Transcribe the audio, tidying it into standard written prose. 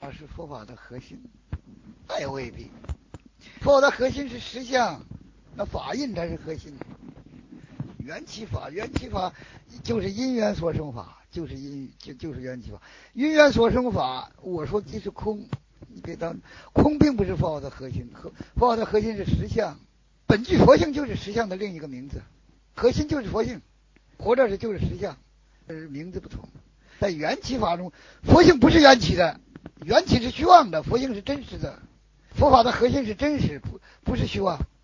是佛法的核心，那也未必。佛法的核心是实相，那法印才是核心。缘起法就是因缘所生法，就是缘起法。因缘所生法，我说即是空，你别当空并不是佛法的核心，佛法的核心是实相。本具佛性就是实相的另一个名字，核心就是佛性，活着就是实相，名字不同。在缘起法中，佛性不是缘起的，缘起是虚妄的，佛性是真实的。佛法的核心是真实，不是虚妄。